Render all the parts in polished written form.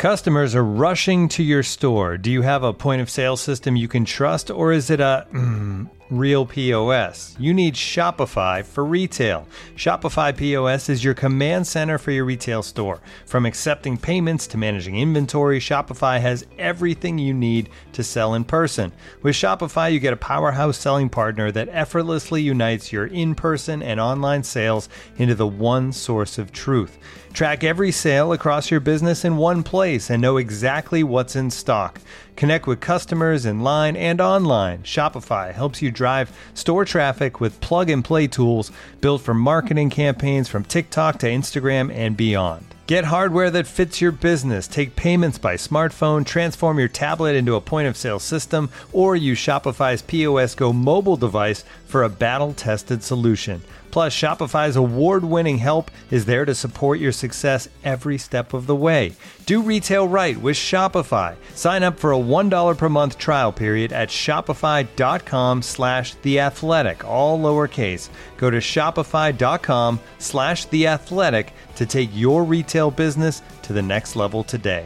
Customers are rushing to your store. Do you have a point of sale system you can trust, or is it a real POS? You need Shopify for retail. Shopify POS is your command center for your retail store. From accepting payments to managing inventory, Shopify has everything you need to sell in person. With Shopify, you get a powerhouse selling partner that effortlessly unites your in-person and online sales into the one source of truth. Track every sale across your business in one place and know exactly what's in stock. Connect with customers in line and online. Shopify helps you drive store traffic with plug-and-play tools built for marketing campaigns from TikTok to Instagram and beyond. Get hardware that fits your business. Take payments by smartphone, transform your tablet into a point-of-sale system, or use Shopify's POS Go mobile device for a battle-tested solution. Plus, Shopify's award-winning help is there to support your success every step of the way. Do retail right with Shopify. Sign up for a $1 per month trial period at shopify.com/theathletic, all lowercase. Go to shopify.com/theathletic to take your retail business to the next level today.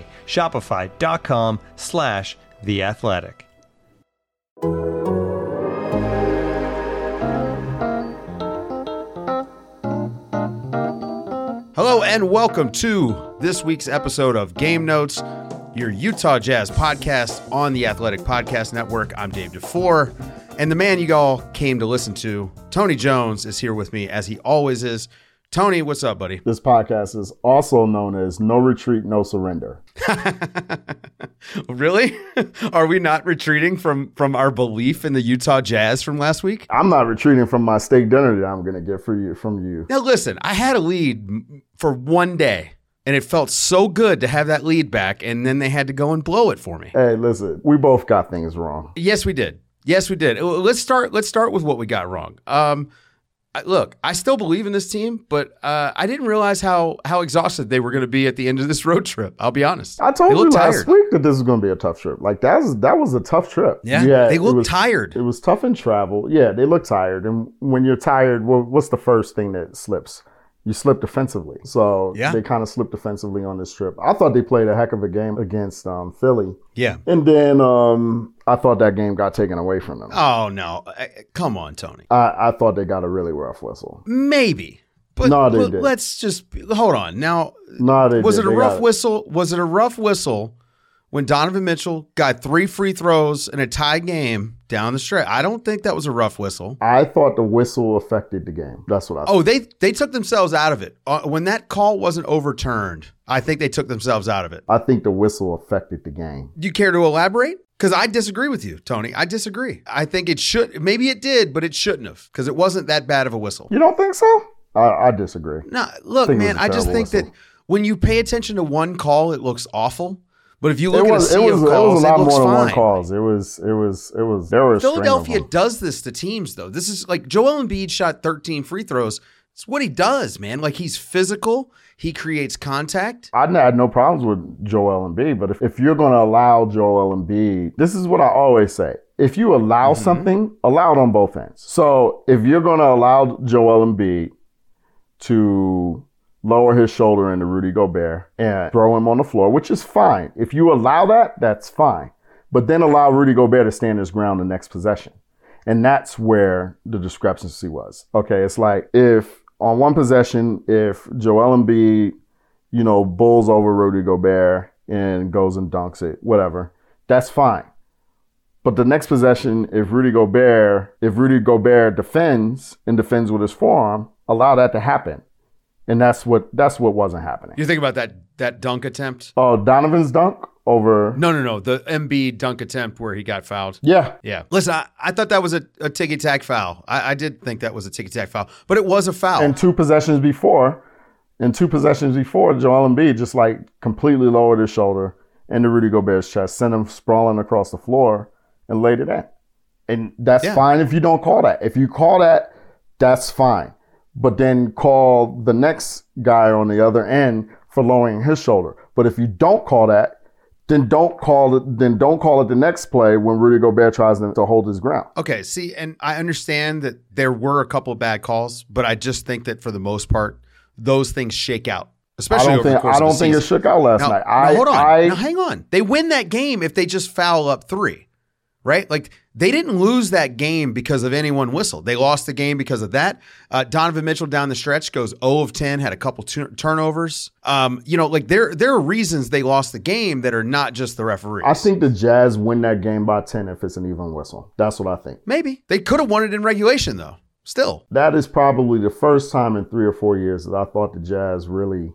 Shopify.com/theathletic. Hello and welcome to this week's episode of Game Notes, your Utah Jazz podcast on the Athletic Podcast Network. I'm Dave DeFore, and the man you all came to listen to, Tony Jones, is here with me as he always is. Tony, what's up, buddy? This podcast is also known as No Retreat, No Surrender. Really? Are we not retreating from our belief in the Utah Jazz from last week? I'm not retreating from my steak dinner that I'm going to get from you. Now, listen, I had a lead for one day, and it felt so good to have that lead back, and then they had to go and blow it for me. Hey, listen, we both got things wrong. Yes, we did. Yes, we did. Let's start with what we got wrong. Look, I still believe in this team, but I didn't realize how exhausted they were going to be at the end of this road trip. I'll be honest. I told you last week that this was going to be a tough trip. Like that was a tough trip. Yeah, they looked tired. It was tough in travel. Yeah, they look tired. And when you're tired, what's the first thing that slips? You slip defensively. So They kind of slipped defensively on this trip. I thought they played a heck of a game against Philly. Yeah. And then I thought that game got taken away from them. Oh, no. Come on, Tony. I thought they got a really rough whistle. Maybe. But no, they did. Let's just hold on. Now, was it a rough whistle? Was it a rough whistle when Donovan Mitchell got 3 free throws in a tie game down the stretch? I don't think that was a rough whistle. I thought the whistle affected the game. That's what I thought. Oh, they took themselves out of it. When that call wasn't overturned, I think they took themselves out of it. I think the whistle affected the game. Do you care to elaborate? Because I disagree with you, Tony. I disagree. I think it should. Maybe it did, but it shouldn't have, because it wasn't that bad of a whistle. You don't think so? I disagree. No, look, man, I just think that when you pay attention to one call, it looks awful. But if you look at a sea of calls, it looks fine. It was a lot more than one calls. It was. There were Philadelphia does this to teams, though. This is like Joel Embiid shot 13 free throws. It's what he does, man. Like, he's physical. He creates contact. I had no problems with Joel Embiid, but if you're going to allow Joel Embiid, this is what I always say. If you allow something, allow it on both ends. So if you're going to allow Joel Embiid to lower his shoulder into Rudy Gobert and throw him on the floor, which is fine. If you allow that, that's fine. But then allow Rudy Gobert to stand his ground the next possession. And that's where the discrepancy was. Okay, it's like if on one possession, if Joel Embiid, bulls over Rudy Gobert and goes and dunks it, whatever, that's fine. But the next possession, if Rudy Gobert defends with his forearm, allow that to happen. And that's what wasn't happening. You think about that dunk attempt? Oh, Donovan's dunk over? No. The Embiid dunk attempt where he got fouled. Yeah. Listen, I thought that was a ticky-tack foul. I did think that was a ticky-tack foul, but it was a foul. And two possessions before, Joel Embiid just like completely lowered his shoulder into Rudy Gobert's chest, sent him sprawling across the floor, and laid it in. And that's fine if you don't call that. If you call that, that's fine. But then call the next guy on the other end for lowering his shoulder. But if you don't call that, then don't call it the next play when Rudy Gobert tries to hold his ground. Okay, see, and I understand that there were a couple of bad calls, but I just think that for the most part, those things shake out especially over the course I don't of the think season. it shook out last night. Hold on. Now, hang on. They win that game if they just foul up 3, right? Like, they didn't lose that game because of any one whistle. They lost the game because of that. Donovan Mitchell down the stretch goes 0 of 10, had a couple turnovers. Like there are reasons they lost the game that are not just the referees. I think the Jazz win that game by 10 if it's an even whistle. That's what I think. Maybe. They could have won it in regulation, though. Still. That is probably the first time in 3 or 4 years that I thought the Jazz really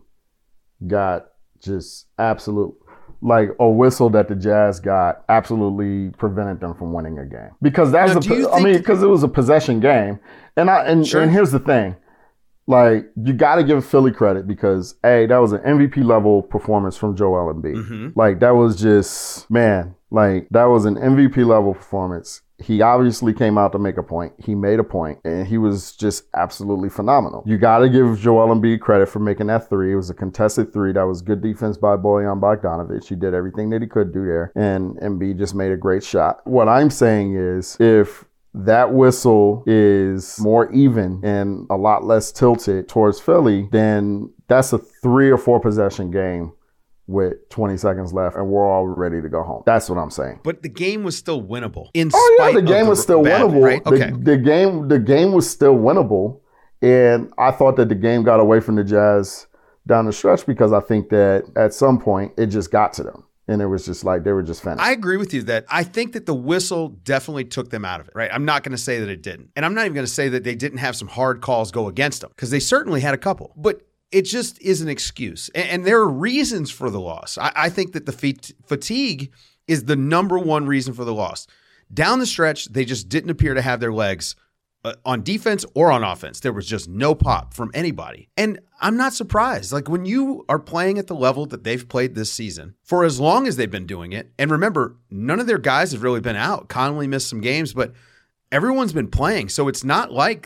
got just absolute, like a whistle that the Jazz got absolutely prevented them from winning a game. Because because it was a possession game. And here's the thing. Like, you got to give Philly credit because, A, that was an MVP level performance from Joel Embiid. Mm-hmm. Like, that was just, man, like, that was an MVP level performance. He obviously came out to make a point. He made a point, and he was just absolutely phenomenal. You got to give Joel Embiid credit for making that 3. It was a contested 3. That was good defense by Bojan Bogdanovic. He did everything that he could do there, and Embiid just made a great shot. What I'm saying is, if that whistle is more even and a lot less tilted towards Philly, then that's a 3 or 4 possession game with 20 seconds left, and we're all ready to go home. That's what I'm saying. But the game was still winnable. The game was still winnable. Right? Okay. The game was still winnable, and I thought that the game got away from the Jazz down the stretch because I think that at some point it just got to them. And it was just like they were just finished. I agree with you that I think that the whistle definitely took them out of it, right? I'm not going to say that it didn't. And I'm not even going to say that they didn't have some hard calls go against them because they certainly had a couple. But it just is an excuse. And there are reasons for the loss. I think that the fatigue is the number one reason for the loss. Down the stretch, they just didn't appear to have their legs on defense or on offense. There was just no pop from anybody. And I'm not surprised. Like, when you are playing at the level that they've played this season for as long as they've been doing it, and remember, none of their guys have really been out. Conley missed some games, but everyone's been playing. So it's not like,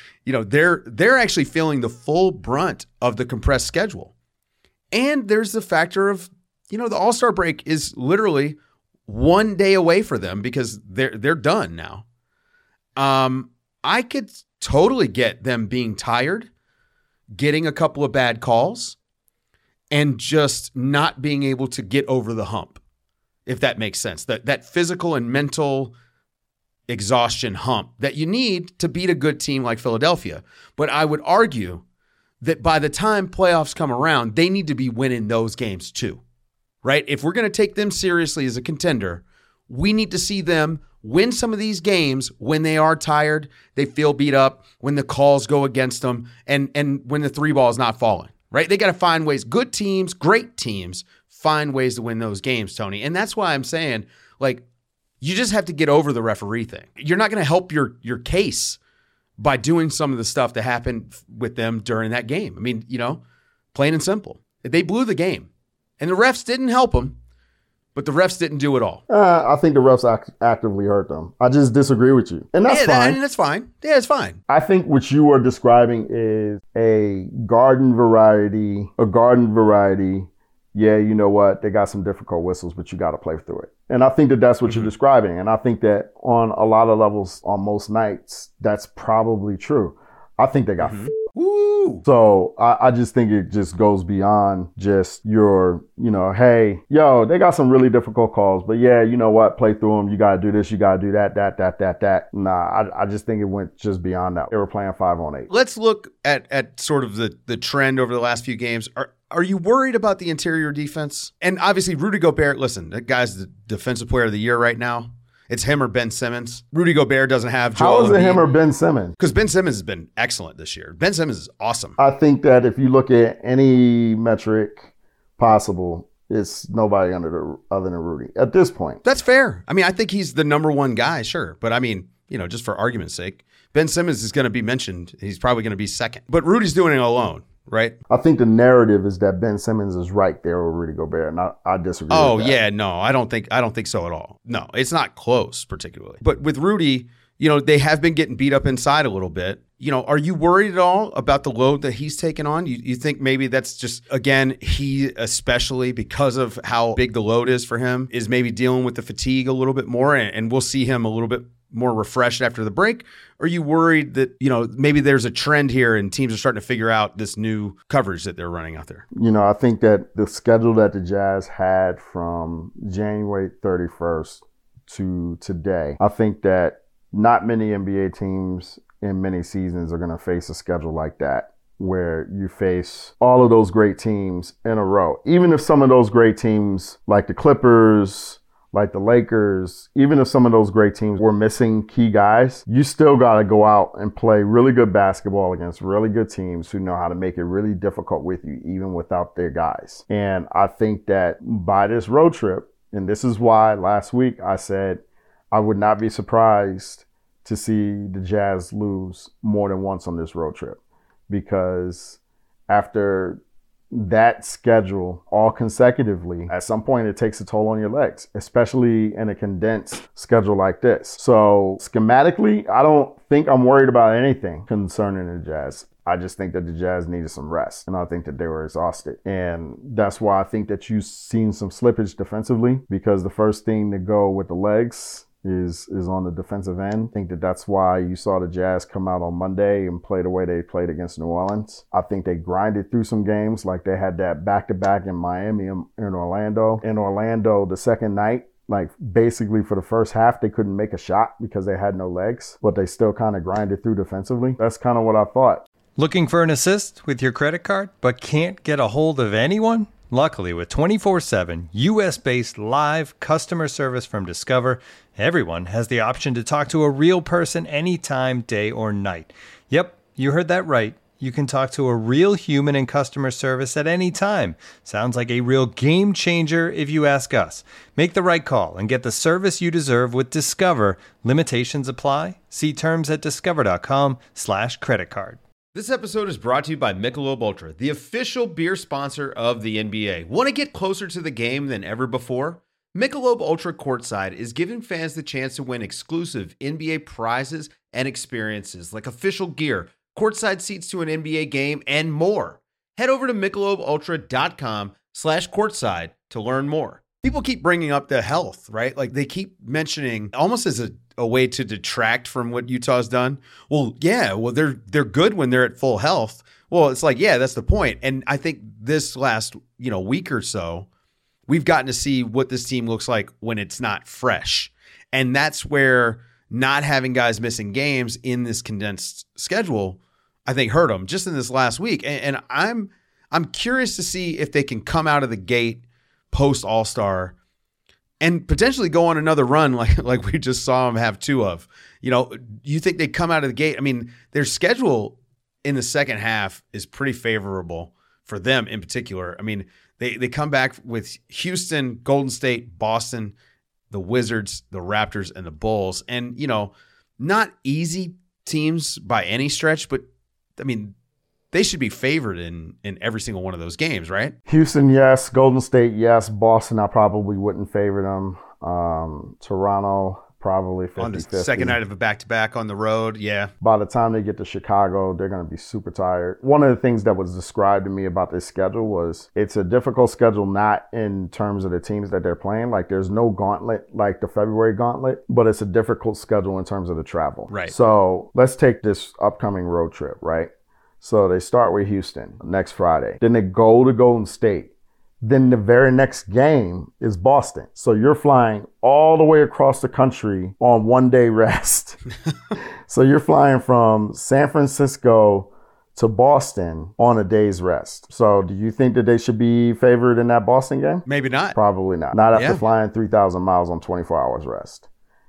they're actually feeling the full brunt of the compressed schedule. And there's the factor of, the All-Star break is literally 1 day away for them because they're done now. I could totally get them being tired, getting a couple of bad calls, and just not being able to get over the hump, if that makes sense. That physical and mental exhaustion hump that you need to beat a good team like Philadelphia. But I would argue that by the time playoffs come around, they need to be winning those games too, right? If we're going to take them seriously as a contender, we need to see them win some of these games when they are tired, they feel beat up, when the calls go against them, and when the 3 ball is not falling, right? They got to find ways. Good teams, great teams, find ways to win those games, Tony. And that's why I'm saying, like, you just have to get over the referee thing. You're not going to help your case by doing some of the stuff that happened with them during that game. I mean, plain and simple. They blew the game. And the refs didn't help them. But the refs didn't do it all. I think the refs actively hurt them. I just disagree with you. And that's fine. That's fine. Yeah, it's fine. I think what you are describing is a garden variety. Yeah, you know what? They got some difficult whistles, but you got to play through it. And I think that that's what you're describing. And I think that on a lot of levels, on most nights, that's probably true. I think they got Woo! So I just think it just goes beyond just your, hey, they got some really difficult calls, but yeah, you know what? Play through them. You got to do this. You got to do that. Nah, I just think it went just beyond that. They were playing 5-on-8. Let's look at sort of the trend over the last few games. Are you worried about the interior defense? And obviously, Rudy Gobert, listen, that guy's the defensive player of the year right now. It's him or Ben Simmons. Rudy Gobert doesn't have Joel How is it Embiid. him or Ben Simmons? Because Ben Simmons has been excellent this year. Ben Simmons is awesome. I think that if you look at any metric possible, it's nobody other than Rudy at this point. That's fair. I mean, I think he's the number one guy, sure. But I mean, just for argument's sake, Ben Simmons is going to be mentioned. He's probably going to be second. But Rudy's doing it alone, right? I think the narrative is that Ben Simmons is right there with Rudy Gobert, and I disagree with that. Yeah, no, I don't think so at all. No, it's not close particularly. But with Rudy, they have been getting beat up inside a little bit. Are you worried at all about the load that he's taken on? You think maybe that's just, again, he, especially because of how big the load is for him, is maybe dealing with the fatigue a little bit more, and we'll see him a little bit more refreshed after the break? Or are you worried that, maybe there's a trend here and teams are starting to figure out this new coverage that they're running out there? I think that the schedule that the Jazz had from January 31st to today, I think that not many NBA teams in many seasons are going to face a schedule like that, where you face all of those great teams in a row. Even if some of those great teams, like the Clippers, like the Lakers, even if some of those great teams were missing key guys, you still got to go out and play really good basketball against really good teams who know how to make it really difficult with you, even without their guys. And I think that by this road trip, and this is why last week I said I would not be surprised to see the Jazz lose more than once on this road trip. Because after that schedule all consecutively, at some point it takes a toll on your legs, especially in a condensed schedule like this. So schematically, I don't think I'm worried about anything concerning the Jazz. I just think that the Jazz needed some rest, and I think that they were exhausted. And that's why I think that you've seen some slippage defensively, because the first thing to go with the legs is on the defensive end. I think that that's why you saw the Jazz come out on Monday and play the way they played against New Orleans. I think they grinded through some games, like they had that back-to-back in Miami and in Orlando. In Orlando, the second night, like basically for the first half, they couldn't make a shot because they had no legs, but they still kind of grinded through defensively. That's kind of what I thought. Looking for an assist with your credit card, but can't get a hold of anyone? Luckily, with 24/7 U.S.-based live customer service from Discover, everyone has the option to talk to a real person anytime, day or night. Yep, you heard that right. You can talk to a real human in customer service at any time. Sounds like a real game changer if you ask us. Make the right call and get the service you deserve with Discover. Limitations apply. See terms at discover.com/creditcard. This episode is brought to you by Michelob Ultra, the official beer sponsor of the NBA. Want to get closer to the game than ever before? Michelob Ultra Courtside is giving fans the chance to win exclusive NBA prizes and experiences like official gear, courtside seats to an NBA game, and more. Head over to MichelobUltra.com/courtside to learn more. People keep bringing up the health, right? Like they keep mentioning almost as a way to detract from what Utah's done. Well, yeah, they're good when they're at full health. Well, it's like, yeah, that's the point. And I think this last, week or so, we've gotten to see what this team looks like when it's not fresh. And that's where not having guys missing games in this condensed schedule, I think hurt them just in this last week. And I'm curious to see if they can come out of the gate post All-Star and potentially go on another run like we just saw them have two of. You think they come out of the gate? I mean, their schedule in the second half is pretty favorable for them in particular. I mean, they come back with Houston, Golden State, Boston, the Wizards, the Raptors, and the Bulls. And, not easy teams by any stretch, but, I mean, they should be favored in every single one of those games, right? Houston, yes. Golden State, yes. Boston, I probably wouldn't favor them. Toronto, probably 50-50. On the second night of a back-to-back on the road, yeah. By the time they get to Chicago, they're going to be super tired. One of the things that was described to me about this schedule was it's a difficult schedule, not in terms of the teams that they're playing. Like there's no gauntlet like the February gauntlet, but it's a difficult schedule in terms of the travel. Right. So let's take this upcoming road trip, right? So they start with Houston next Friday. Then they go to Golden State. Then the very next game is Boston. So you're flying all the way across the country on 1 day rest. So you're flying from San Francisco to Boston on a day's rest. So do you think that they should be favored in that Boston game? Maybe not. Probably not. Not after flying 3,000 miles on 24 hours rest.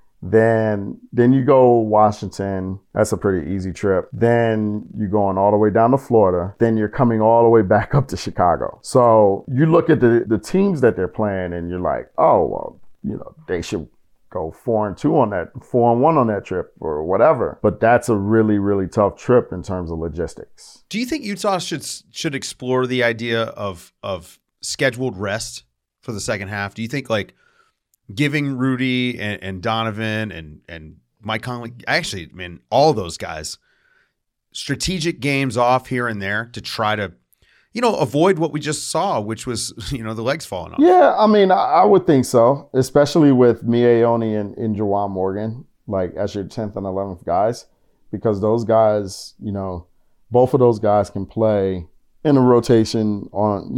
Then you go Washington. That's a pretty easy trip. Then you're going all the way down to Florida. Then you're coming all the way back up to Chicago. So you look at the teams that they're playing and you're like, oh, well, they should go 4-2 on that, 4-1 on that trip or whatever. But that's a really, really tough trip in terms of logistics. Do you think Utah should explore the idea of scheduled rest for the second half? Do you think giving Rudy and Donovan and Mike Conley, actually, all those guys, strategic games off here and there to try to, avoid what we just saw, which was, the legs falling off? Yeah, I would think so, especially with Mie Ione and Juwan Morgan. like as your 10th and 11th guys, because those guys, both of those guys can play in a rotation on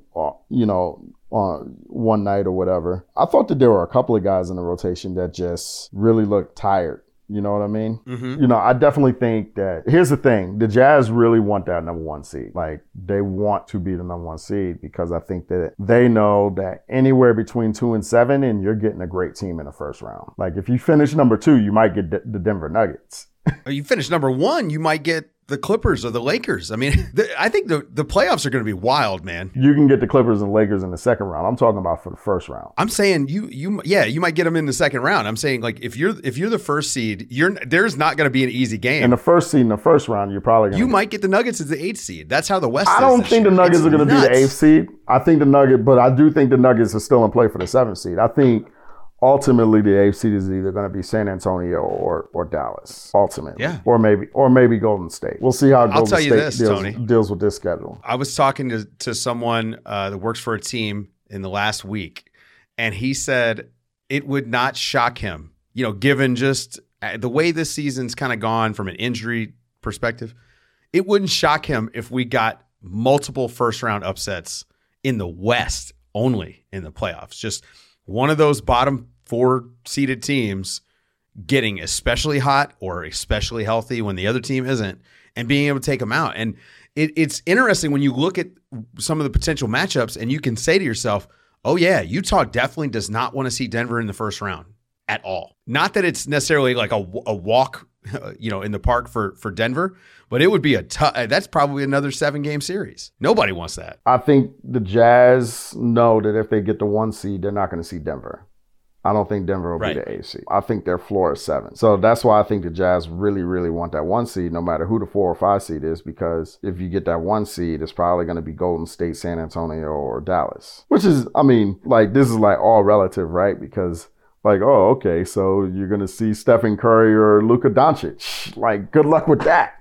one night or whatever. I thought that there were a couple of guys in the rotation that just really looked tired. You know what I mean? Mm-hmm. I definitely think that, here's the thing, the Jazz really want that number 1 seed. Like, they want to be the number 1 seed because I think that they know that anywhere between 2 and 7, and you're getting a great team in the first round. Like, if you finish number 2, you might get the Denver Nuggets. Or you finish number 1, you might get the Clippers or the Lakers. I mean, I think the playoffs are going to be wild, man. You can get the Clippers and Lakers in the second round. I'm talking about for the first round. I'm saying you might get them in the second round. I'm saying, like, if you're the first seed, there's not going to be an easy game. In the first seed in the first round, you're probably going to might get the Nuggets as the 8th seed. That's how the West is. I don't think the Nuggets are going to be the 8th seed. I do think the Nuggets are still in play for the 7th seed. I think ultimately the 8th seed is either going to be San Antonio or Dallas. Ultimately, yeah, or maybe Golden State. We'll see how Golden State deals with this schedule. I was talking to someone that works for a team in the last week, and he said it would not shock him, given just the way this season's kind of gone from an injury perspective, it wouldn't shock him if we got multiple first round upsets in the West only in the playoffs. Just one of those bottom 4 seeded teams getting especially hot or especially healthy when the other team isn't, and being able to take them out. And it's interesting when you look at some of the potential matchups and you can say to yourself, oh yeah, Utah definitely does not want to see Denver in the first round at all. Not that it's necessarily like a walk, in the park for Denver, but it would be that's probably another 7-game series. Nobody wants that. I think the Jazz know that if they get the 1 seed, they're not going to see Denver. I don't think Denver will be the 8th seed. I think their floor is 7. So that's why I think the Jazz really, really want that 1 seed, no matter who the 4 or 5 seed is, because if you get that 1 seed, it's probably going to be Golden State, San Antonio, or Dallas. Which is, this is like all relative, right? Because okay, so you're going to see Stephen Curry or Luka Doncic. Like, good luck with that.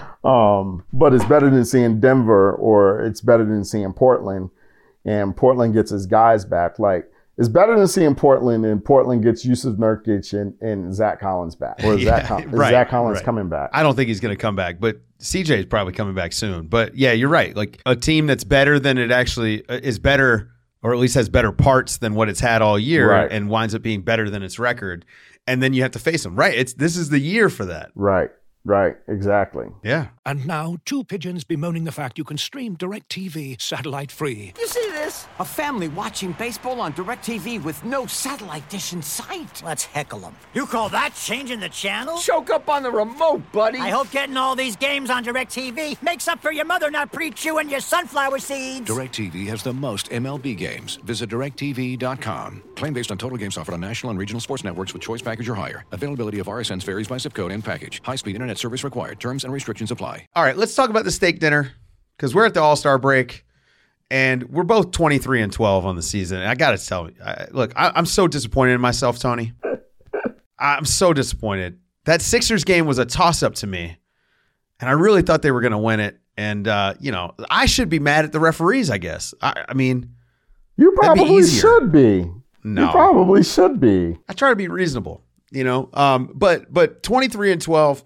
But it's better than seeing Denver, or it's better than seeing Portland, and Portland gets his guys back. Like, it's better than seeing Portland, and Portland gets Yusuf Nurkic and Zach Collins back. Or is Zach Collins coming back? I don't think he's going to come back, but CJ is probably coming back soon. But yeah, you're right. Like, a team that's better than it actually is better, or at least has better parts than what it's had all year, and winds up being better than its record. And then you have to face them. Right. This is the year for that. Right, exactly. Yeah. And now, 2 pigeons bemoaning the fact you can stream DirecTV satellite free. You see this? A family watching baseball on DirecTV with no satellite dish in sight. Let's heckle them. You call that changing the channel? Choke up on the remote, buddy. I hope getting all these games on DirecTV makes up for your mother not pre-chewing your sunflower seeds. DirecTV has the most MLB games. Visit DirecTV.com. Claim based on total games offered on national and regional sports networks with choice package or higher. Availability of RSNs varies by zip code and package. High-speed internet service required. Terms and restrictions apply. All right, let's talk about the steak dinner, because we're at the All-Star break, and we're both 23-12 on the season. And I got to tell you, I'm so disappointed in myself, Tony. I'm so disappointed. That Sixers game was a toss-up to me, and I really thought they were going to win it. And, I should be mad at the referees, I guess. I mean, you probably should be. No. You probably should be. I try to be reasonable, but 23-12,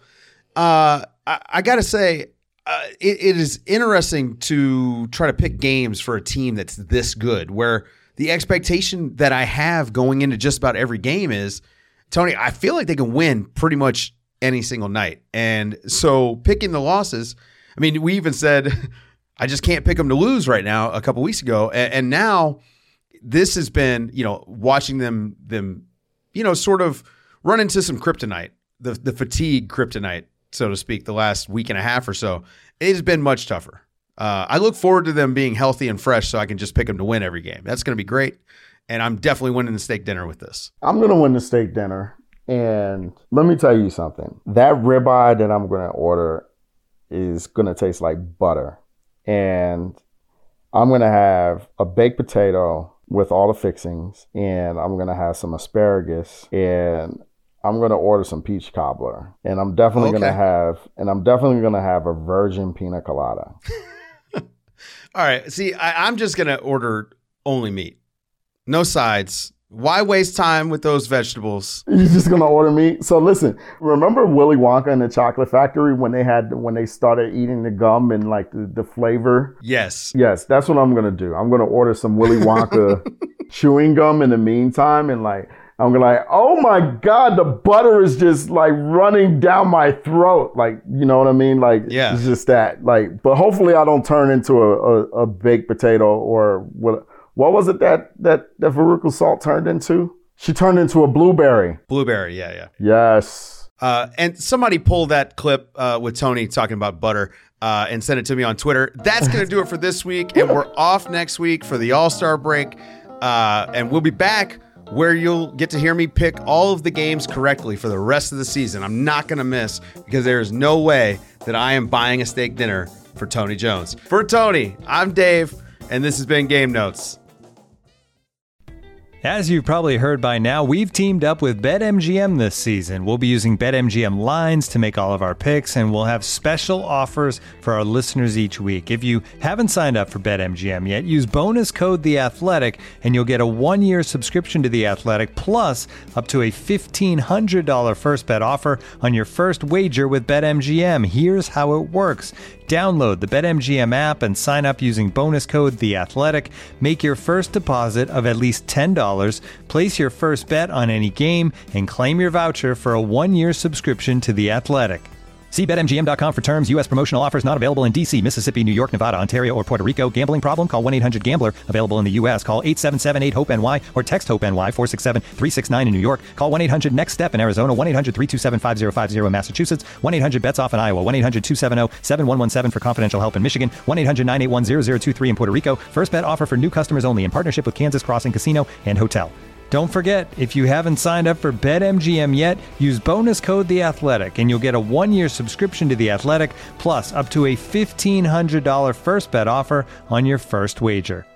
I got to say, it is interesting to try to pick games for a team that's this good, where the expectation that I have going into just about every game is, Tony, I feel like they can win pretty much any single night. And so picking the losses, we even said, I just can't pick them to lose right now a couple weeks ago. And now this has been, watching them, sort of run into some kryptonite, the fatigue kryptonite, so to speak, the last week and a half or so. It has been much tougher. I look forward to them being healthy and fresh so I can just pick them to win every game. That's going to be great. And I'm definitely winning the steak dinner with this. I'm going to win the steak dinner. And let me tell you something. That ribeye that I'm going to order is going to taste like butter. And I'm going to have a baked potato with all the fixings. And I'm going to have some asparagus. And I'm going to order some peach cobbler. And I'm definitely going to have a virgin pina colada. All right. See, I'm just going to order only meat. No sides. Why waste time with those vegetables? You're just gonna order meat. So listen, remember Willy Wonka and the Chocolate Factory when they started eating the gum and like the flavor? Yes. Yes, that's what I'm gonna do. I'm gonna order some Willy Wonka chewing gum in the meantime, and like I'm gonna like, oh my God, the butter is just like running down my throat. Like, you know what I mean? Like, yeah. It's just that. Like, but hopefully I don't turn into a baked potato or what was it that Veruca Salt turned into? She turned into a blueberry. Blueberry, yeah. Yes. And somebody pulled that clip with Tony talking about butter and sent it to me on Twitter. That's going to do it for this week. And we're off next week for the All-Star break. And we'll be back where you'll get to hear me pick all of the games correctly for the rest of the season. I'm not going to miss because there is no way that I am buying a steak dinner for Tony Jones. For Tony, I'm Dave, and this has been Game Notes. As you've probably heard by now, we've teamed up with BetMGM this season. We'll be using BetMGM lines to make all of our picks, and we'll have special offers for our listeners each week. If you haven't signed up for BetMGM yet, use bonus code The Athletic, and you'll get a 1-year subscription to The Athletic, plus up to a $1,500 first bet offer on your first wager with BetMGM. Here's how it works. Download the BetMGM app and sign up using bonus code The Athletic. Make your first deposit of at least $10. Place your first bet on any game and claim your voucher for a 1-year subscription to The Athletic. See BetMGM.com for terms. U.S. promotional offers not available in D.C., Mississippi, New York, Nevada, Ontario, or Puerto Rico. Gambling problem? Call 1-800-GAMBLER. Available in the U.S. Call 877-8-HOPE-NY or text HOPE-NY 467-369 in New York. Call 1-800-NEXT-STEP in Arizona. 1-800-327-5050 in Massachusetts. 1-800-BETS-OFF in Iowa. 1-800-270-7117 for confidential help in Michigan. 1-800-981-0023 in Puerto Rico. First bet offer for new customers only in partnership with Kansas Crossing Casino and Hotel. Don't forget, if you haven't signed up for BetMGM yet, use bonus code The Athletic, and you'll get a 1-year subscription to The Athletic, plus up to a $1,500 first bet offer on your first wager.